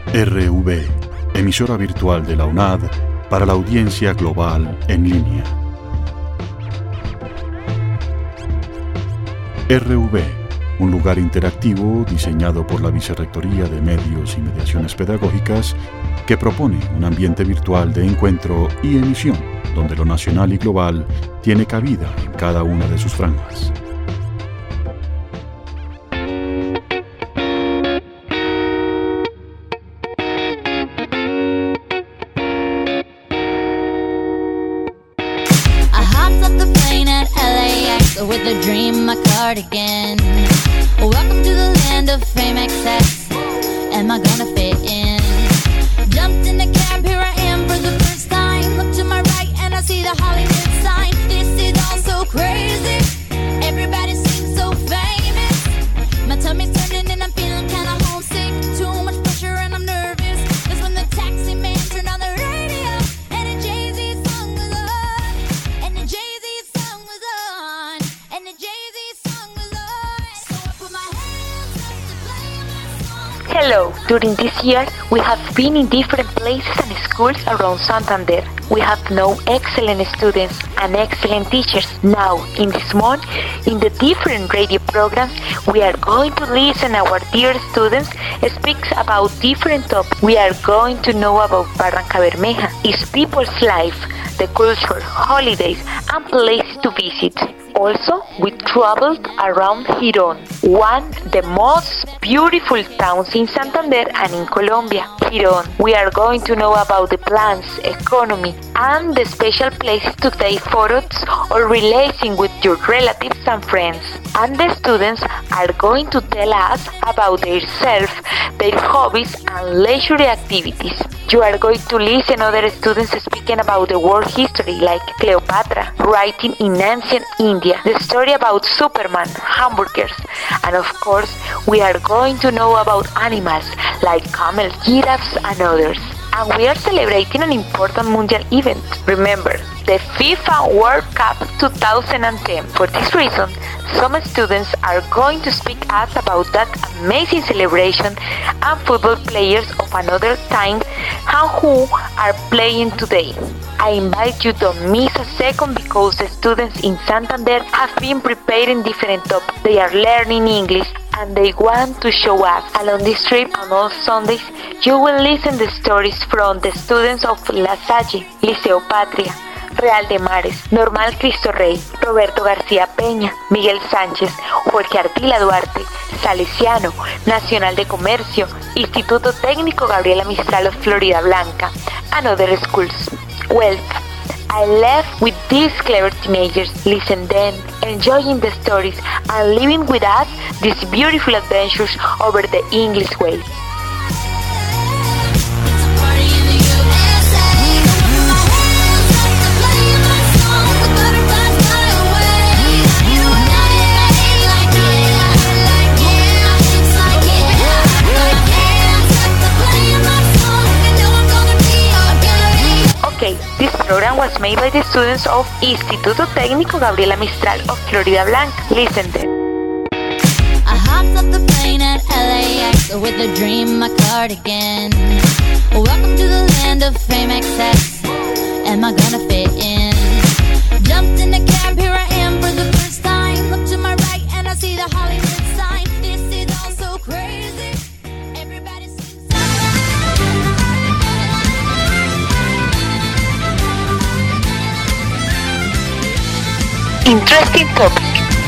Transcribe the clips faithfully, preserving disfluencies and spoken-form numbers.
R V, emisora virtual de la UNAD para la audiencia global en línea. R V, un lugar interactivo diseñado por la Vicerrectoría de Medios y Mediaciones Pedagógicas que propone un ambiente virtual de encuentro y emisión donde lo nacional y global tiene cabida en cada una de sus franjas. With a dream, my cardigan. Welcome to the land of fame excess. Am I gonna fit in? Jumped in the cab, here I am for the first time. Look to my right and I see the Hollywood sign. This is all so crazy. Everybody seems so famous. My tummy's turning and I'm feeling kinda homesick. Too much pressure and I'm nervous. That's when the taxi man turned on the radio and a Jay-Z song was on. And the Jay-Z song was on. And the Jay-Z song was on. So I put my hands up to play my song. Hello, during this year we have been in different places and schools around Santander. We have known excellent students and excellent teachers. Now, in this month, in the different radio programs, we are going to listen our dear students speak about different topics. We are going to know about Barranca Bermeja, its people's life, the culture, holidays, and places to visit. Also, we traveled around Girón, one of the most beautiful towns in Santander and in Colombia. Girón, we are going to know about the plans, economy, and the special places to take photos or relating with your relatives and friends. And the students are going to tell us about themselves, their hobbies, and leisure activities. You are going to listen other students speaking about the world history, like Cleopatra, writing in ancient India, the story about Superman, hamburgers, and of course, we are going to know about animals like camels, giraffes, and others. And we are celebrating an important mundial event. Remember, the FIFA World Cup two thousand ten. For this reason, some students are going to speak us about that amazing celebration and football players of another time and who are playing today. I invite you to miss a second because the students in Santander have been preparing different topics. They are learning English and they want to show us. Along this trip on all Sundays, you will listen to stories from the students of La Salle, Liceo Patria, Real de Mares, Normal Cristo Rey, Roberto García Peña, Miguel Sánchez, Jorge Ardila Duarte, Salesiano, Nacional de Comercio, Instituto Técnico Gabriela Mistral of Florida Blanca, and other schools. Well, I left with these clever teenagers. Listen then, enjoying the stories and living with us these beautiful adventures over the English way. Okay, this program was made by the students of Instituto Técnico Gabriela Mistral of Florida Blanca. Listen then. I hopped off the plane at L A X with a dream, my cardigan. Welcome to the land of fame excess. Am I gonna fit in? Jumped in the cab, here I am for the first time. Look to my right and I see the Hollywood sign. This is all so crazy. Everybody seems so... Interesting topic.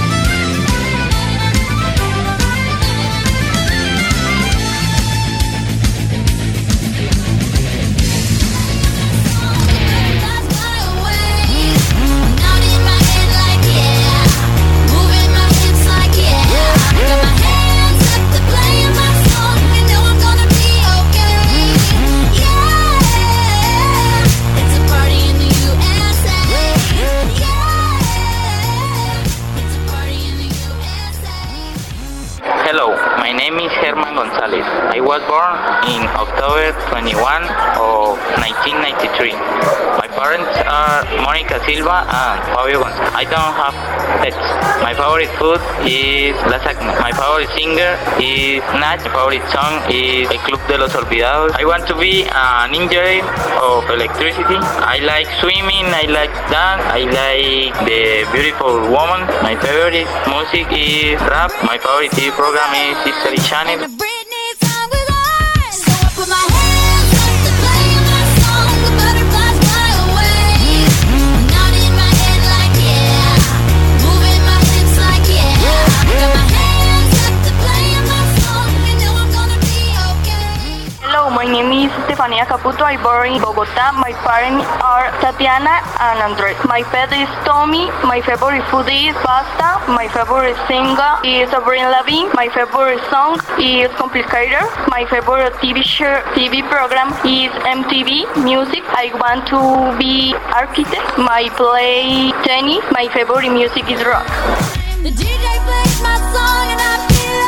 I was born in October twenty-first of nineteen ninety-three. My parents are Monica Silva and Fabio Gonzalez. I don't have pets. My favorite food is lasagna. My favorite singer is Nach. My favorite song is El Club de los Olvidados. I want to be an engineer of electricity. I like swimming. I like dance. I like the beautiful woman. My favorite music is rap. My favorite T V program is History Channel. My name is Stefania Caputo. I born in Bogota. My parents are Tatiana and Andres. My pet is Tommy. My favorite food is pasta. My favorite singer is Avril Lavigne. My favorite song is Complicated. My favorite T V show, T V program is M T V Music. I want to be architect. My play tennis. My favorite music is rock. The D J plays my song and I feel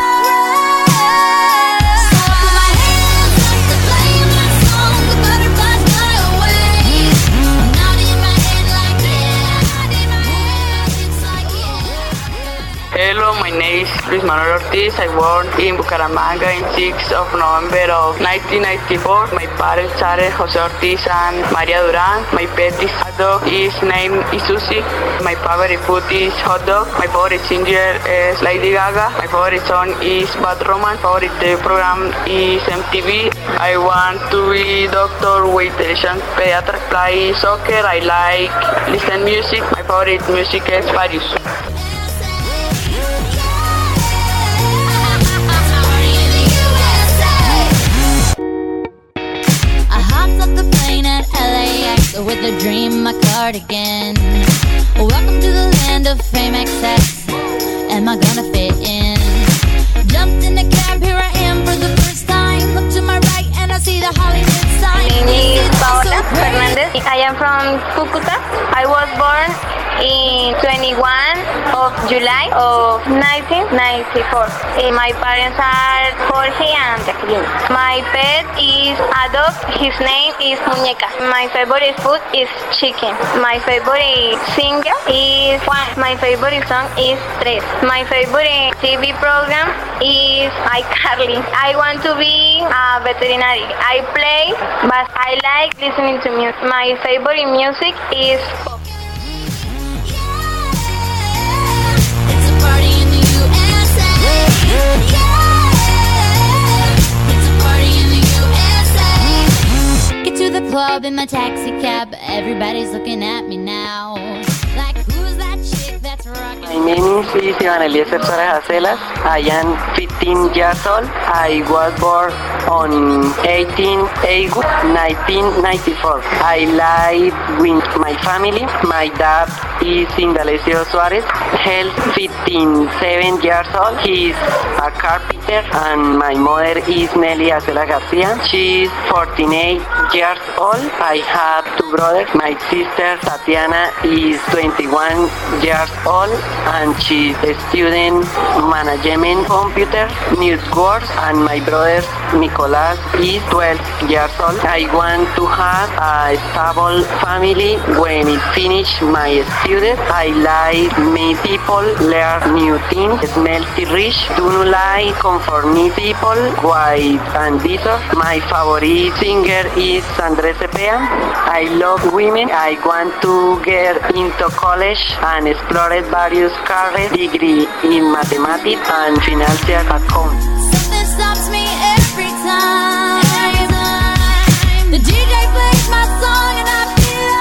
Hello, my name is Luis Manuel Ortiz. I born in Bucaramanga in sixth of November of nineteen ninety-four. My parents are Jose Ortiz and Maria Duran. My pet is a dog. His name is Susie. My favorite food is hot dog. My favorite singer is Lady Gaga. My favorite song is Bad Romance. My favorite T V program is M T V. I want to be doctor with television pediatric. Play soccer. I like listen music. My favorite music is Various. with a dream, my cardigan. Welcome to the land of fame excess. Am I gonna fit in? Jumped in the cab, here I am for the first time. Look to my right and I see the Hollywood sign. My name is Paola Fernandez. I am from Cúcuta. I was born in twenty-first of July of nineteen ninety-four. Uh, my parents are Jorge and Jacqueline. My pet is a dog. His name is Muñeca. My favorite food is chicken. My favorite singer is Juan. My favorite song is Tres. My favorite T V program is iCarly. I want to be a veterinary. I play, but I like listening to music. My favorite music is pop. Club in my taxi cab, everybody's looking at me now. Like, who's that chick that's rocking? My name is Iván Eliezer Suárez Acelas. I am fifteen years old. I was born on eighteenth of August nineteen ninety-four. I live with my family. My dad is Indalecio Suárez. He's fifty-seven years old. He's a carpenter. And my mother is Nelly Acela Garcia. She's forty-eight years old. I have two brothers. My sister Tatiana is twenty-one years old and she's a student management computer networks, and my brother Nicolas is twelve years old. I want to have a stable family when I finish my studies. I like meet people, learn new things, smell rich, do not like conformity people, white and visor. My favorite singer is Andres Cepeda. I love women. I want to get into college and explore various careers, degree in mathematics and financial accounting. Something stops me every time. The D J plays my song and I feel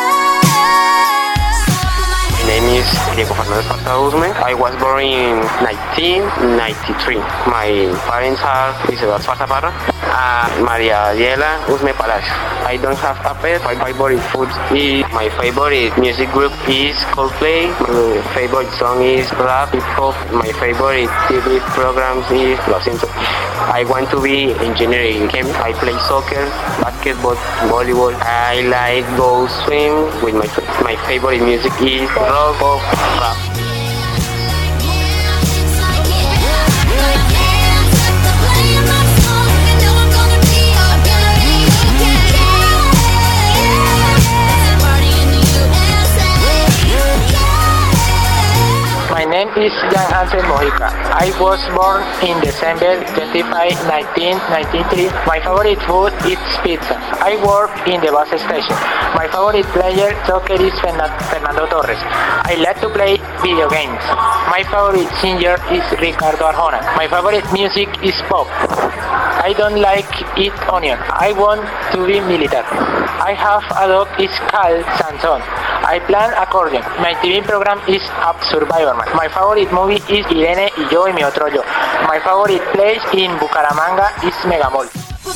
alright. My name is Diego Fernandez Parta Usme. I was born in nineteen ninety-three. My parents are Luis Eduardo Parta Parra and Maria Diela Usme Palacio. I don't have a pet. My favorite food is, my favorite music group is Coldplay. My favorite song is rap, hip hop. My favorite T V programs is Los Simpsons. I want to be engineering. I play soccer, basketball, volleyball. I like go swim with my my favorite music is rock, pop, rap. is Jan Hansen Mojica. I was born in December twenty-fifth, nineteen ninety-three. My favorite food is pizza. I work in the bus station. My favorite player soccer is Fernando Torres. I like to play video games. My favorite singer is Ricardo Arjona. My favorite music is pop. I don't like eat onion. I want to be military. I have a dog is called Sanson. I play accordion. My T V program is Up Survivorman. My favorite movie is Irene y yo y mi otro yo. My favorite place in Bucaramanga is Megamall.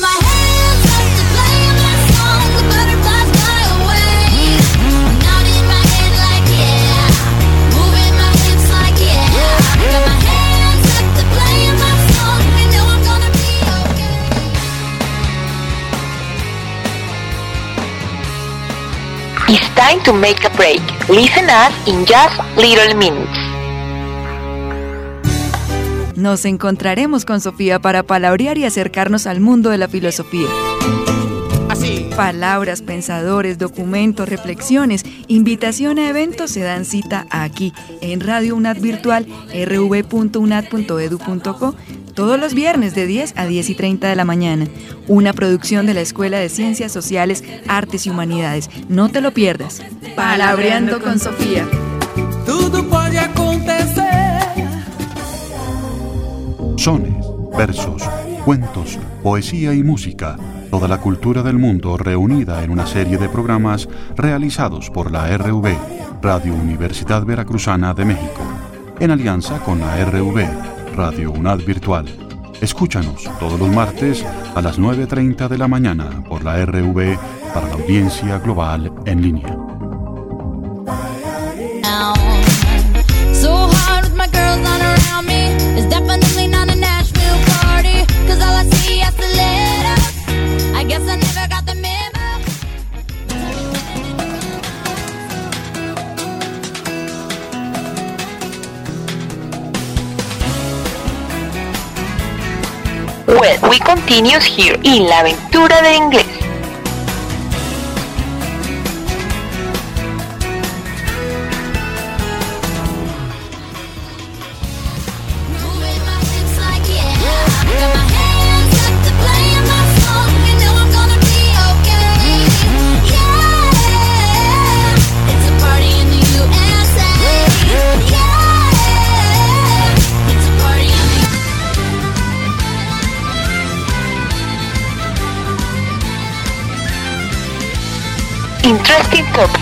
It's time to make a break. Listen us in just little minutes. Nos encontraremos con Sofía para palabrear y acercarnos al mundo de la filosofía. Así. Palabras, pensadores, documentos, reflexiones, invitación a eventos se dan cita aquí, en Radio UNAD Virtual, r v punto unad punto edu punto co, todos los viernes de diez a diez y treinta de la mañana. Una producción de la Escuela de Ciencias Sociales, Artes y Humanidades. No te lo pierdas. Palabreando con Sofía. Tudo pode acontecer. Sones, versos, cuentos, poesía y música. Toda la cultura del mundo reunida en una serie de programas realizados por la R V, Radio Universidad Veracruzana de México, en alianza con la R V, Radio UNAD Virtual. Escúchanos todos los martes a las nueve y treinta de la mañana por la R V para la audiencia global en línea. Well, we continue here in La Aventura del Inglés. Interesting topic.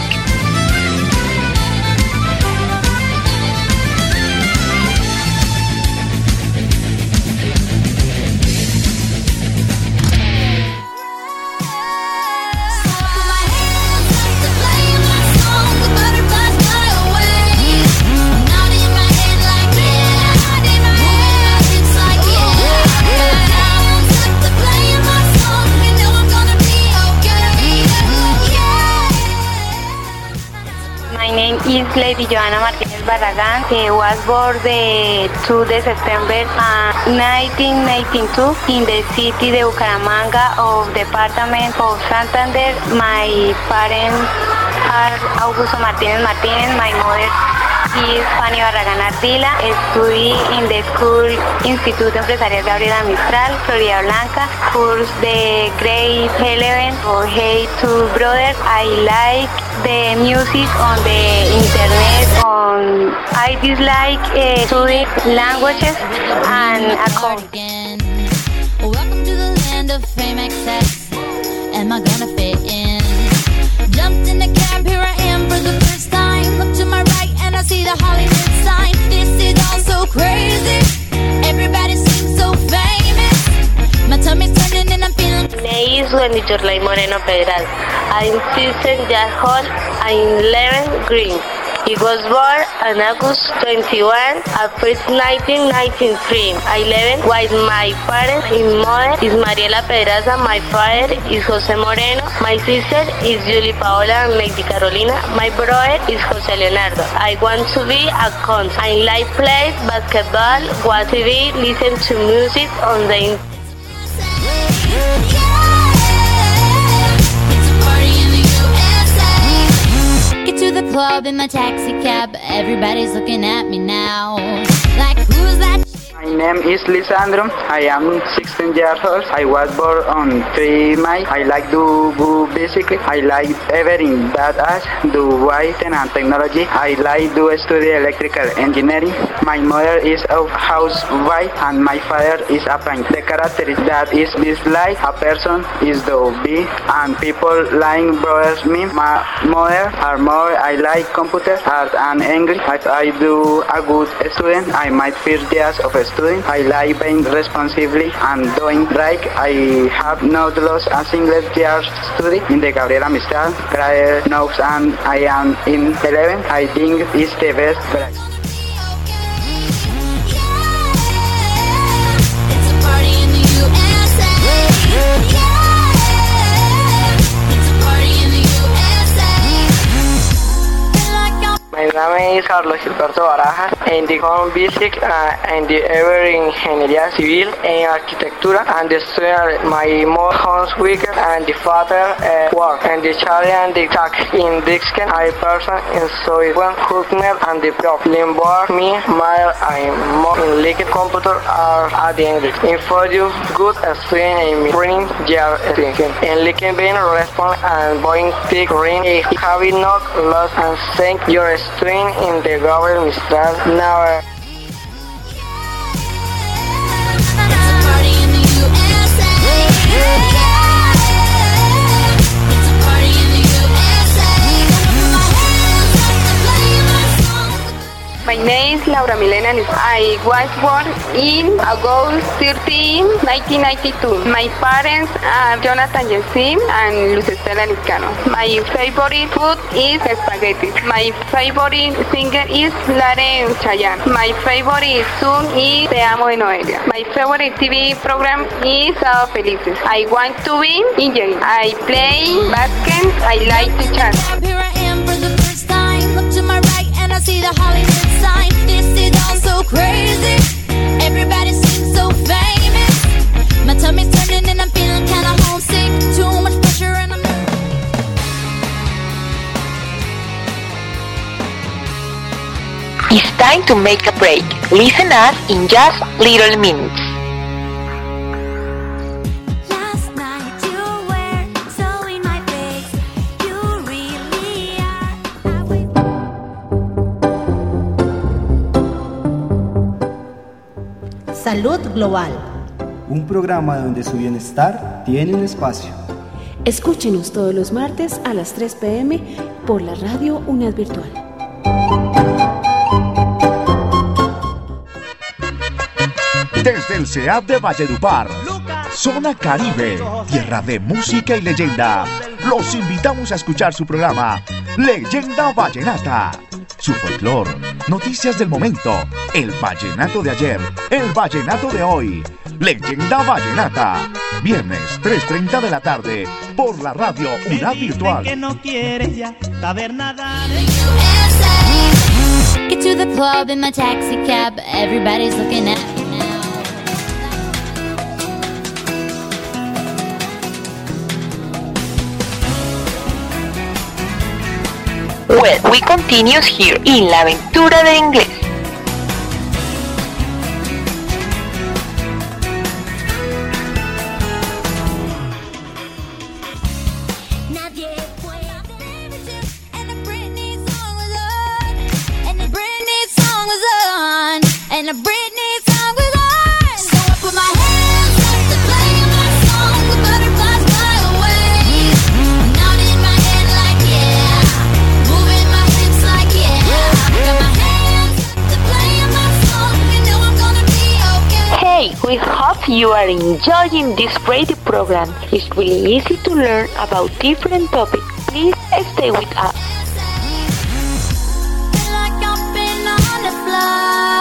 Is Lady Johanna Martinez Barragán. He was born the second of September nineteen ninety-two in the city de Bucaramanga of department of Santander. My parents are Augusto Martinez Martinez. My mother is Fanny Barragán Ardila. Study in the school Instituto Empresarial Gabriela Mistral, Florida Blanca. Course the grade eleven or Hey Two Brothers. I like the music on the internet. On I dislike uh, studying languages and accounting. Welcome to the land of fame excess. Am I gonna fit in? Jumped in the cab, here I am for the first time. Look to my right and I see the Hollywood sign. This is all so crazy. Everybody seems so famous. My tummy's turning and I'm feeling. My name is Wendy Jorlay Moreno Pedral. I'm Susan Jar Hall. I'm eleven Green. He was born on August twenty-first, nineteen ninety-three. I live with my parents. My mother is Mariela Pedraza. My father is José Moreno. My sister is Julie Paola and Lady Carolina. My brother is José Leonardo. I want to be a concert. I like play basketball, watch T V, listen to music on the internet. Get to the the club in my taxi cab. Everybody's looking at me now. Like, who's that? My name is Lisandro. I am sixteen years old. I was born on three May. I like to go bicycle. I like everything that has do with and technology. I like to study electrical engineering. My mother is a housewife and my father is a painter. The character that is dislike a person is the be and people like brothers me. My mother are more I like computer art and English. If I do a good student, I might first years of a student. I like being responsibly and doing right. I have not lost a single year study in the Gabriela Mistral grade notes and I am in eleven. I think it's the best grade. My name is Carlos Gilberto Barajas, and the home basic uh, and the ever ingeniería civil and architectura and the student my mother homes weekend and the father uh, work and the child and the tax in Dixon I person in Soywan Hookner and the prop Limborg me my I'm more in liquid computer are at the English in for you good a student in printing jar thinking and liquid being respond and boing pick ring having not lost and thank your student in the Gabriela Mistral now. My name is Laura Milena. I was born in August thirteenth, nineteen ninety-two. My parents are Jonathan Yesim and Luz Estela Liscano. My favorite food is spaghetti. My favorite singer is Laren Chayanne. My favorite song is Te Amo de Noelia. My favorite T V program is Sábado Felices. I want to be engineer. I play basket. I like to chant. Here I am for the first time. Look to my right and I see the Hollywood sign. This is all so crazy. Everybody seems so famous. My tummy's turning and I'm feeling kinda homesick. Too much pressure and I'm It's time to make a break. Listen us in just little minutes. Salud Global. Un programa donde su bienestar tiene un espacio. Escúchenos todos los martes a las tres pe eme por la radio UNED Virtual. Desde el C E A P de Valledupar, Zona Caribe, tierra de música y leyenda, los invitamos a escuchar su programa Leyenda Vallenata. Su folclor, noticias del momento, el vallenato de ayer, el vallenato de hoy. Leyenda Vallenata, viernes tres treinta de la tarde, por la radio UNED Virtual. Que no quieres ya saber nada de Get to the club in my taxi cab. Everybody's looking at me now. Well, we continue here in La Aventura de Inglés. And a Britney song was on. So I put my hands up to play my song. The butterflies fly away. Nodding my head like yeah, moving my hips like yeah. Got my hands up to play my song. You know I'm gonna be okay. Hey, we hope you are enjoying this radio program. It's really easy to learn about different topics. Please stay with us. Feel like I've been on the fly.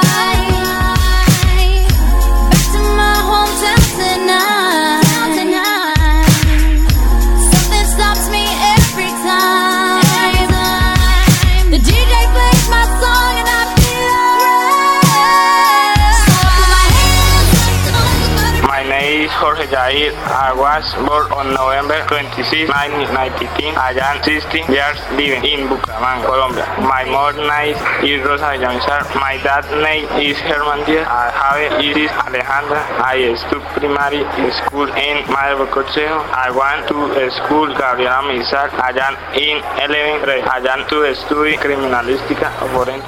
My name name is Jorge Jair. I was born on November twenty-sixth, nineteen ninety-three. I am sixteen years living in Bucaramanga, Colombia. My mother name is Rosa Villamizar. My dad name is Herman Diaz. I have is Alejandra. I study primary school in Madre Consejo. I went to school Gabriela Mizar. I am in eleventh grade. I am to study criminalística forense.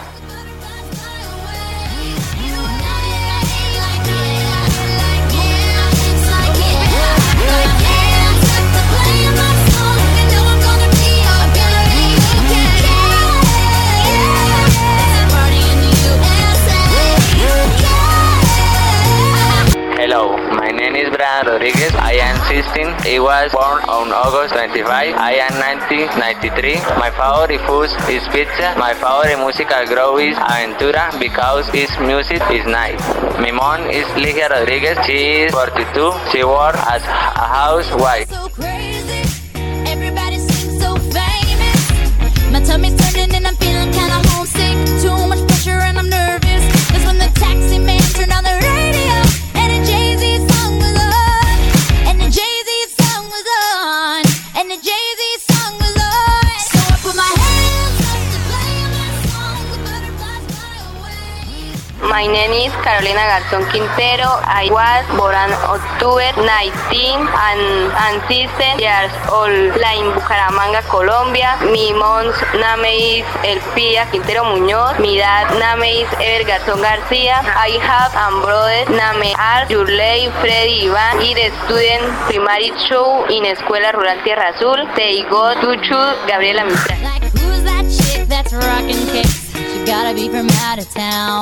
Hello, my name is Brian Rodriguez. I am sixteen. I was born on August twenty-fifth. I am nineteen ninety-three. My favorite food is pizza. My favorite musical group is Aventura because its music is nice. My mom is Ligia Rodriguez. She is forty-two. She works as a housewife. So crazy. Everybody seems so famous. My tummy's turning and I'm feeling kinda homesick. Too much pressure and I'm nervous. That's when the taxi man turned on the radio. And the Jay-Z song was on. And the Jay-Z song was on. And the Jay-Z song was on. So I put my hands up to play my song. The butterflies fly away. My name is Carolina Garzón Quintero. I was born on October nineteenth and, and sixteen years old in Bucaramanga, Colombia. Mi mom's name is Elpida Quintero Muñoz. Mi dad name is Ever Garzón García. I have a brother name are Yurley Freddy Iván. He is student primary two in Escuela Rural Tierra Azul. They go to choose Gabriela Mistral. Like who's that chick that's rockin' kicks? She gotta be from out of town.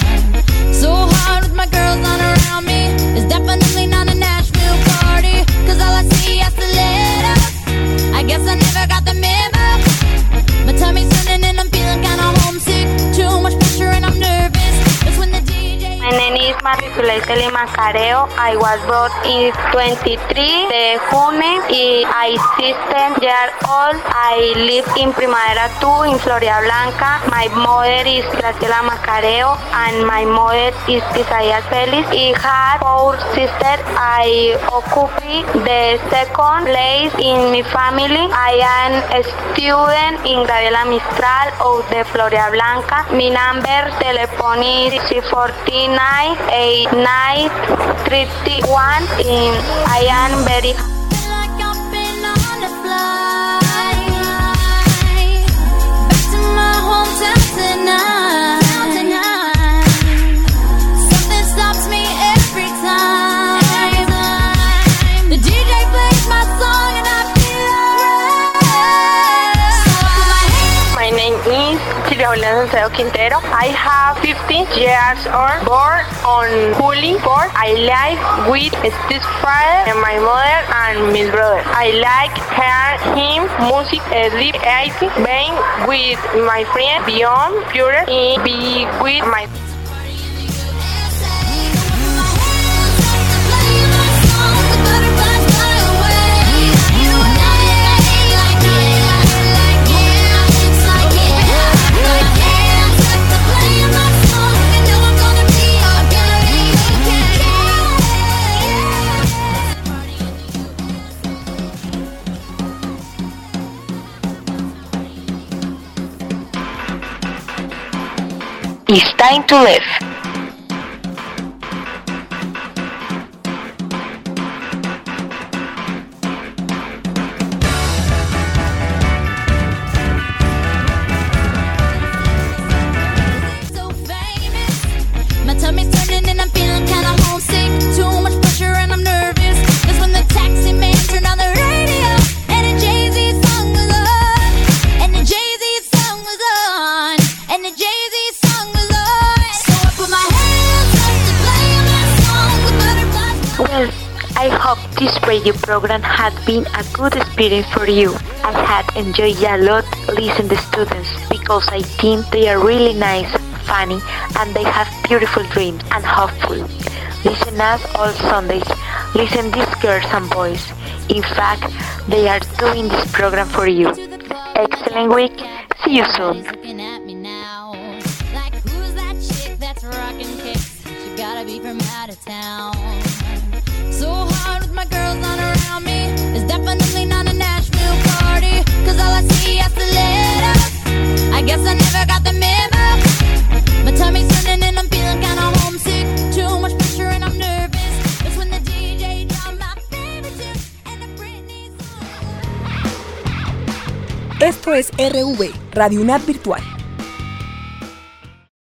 So hard with my girls on around me. It's definitely not a Nashville party. Cause all I see is stilettos. I guess I never got the memo. My tummy's turning and I'm feeling kinda homesick. Too much pressure and I'm nervous. That's when the D J... My name is Marisol Lima Careo. I was born in twenty-three de June. I sixteen years old. I live in Primavera two in Florida Blanca. My mother is Graciela Macareo and my mother is Isaiah Félix. I have four sisters. I occupy the second place in my family. I am a student in Gabriela Mistral of the Florida Blanca. My number telephone is four nine eight nine three one. I am very Salcedo Quintero. I have fifteen years old, born on July fourth. I like with Steve Friday and my mother and my brother. I like hear him music sleep eighty, being with my friend Beyond Pure and be with my It's time to live. So famous. My tummy's turning and I'm feeling kinda homesick. Too much pressure and I'm nervous. That's when the taxi man turned on the radio. And the Jay-Z song was on. And the Jay-Z song was on. And the Jay-Z song was on. So I put my hands up to play my song with butterflies. Well, I hope this radio program had been a good experience for you. I had enjoyed a lot listening to students because I think they are really nice, funny, and they have beautiful dreams and hopeful. Listen us all Sundays. Listen these girls and boys. In fact, they are doing this program for you. Excellent week. See you soon. Looking at me now, like who's that chick that's rockin' kicks? She gotta be from out of town. So Esto es R V, Radio UNAD Virtual.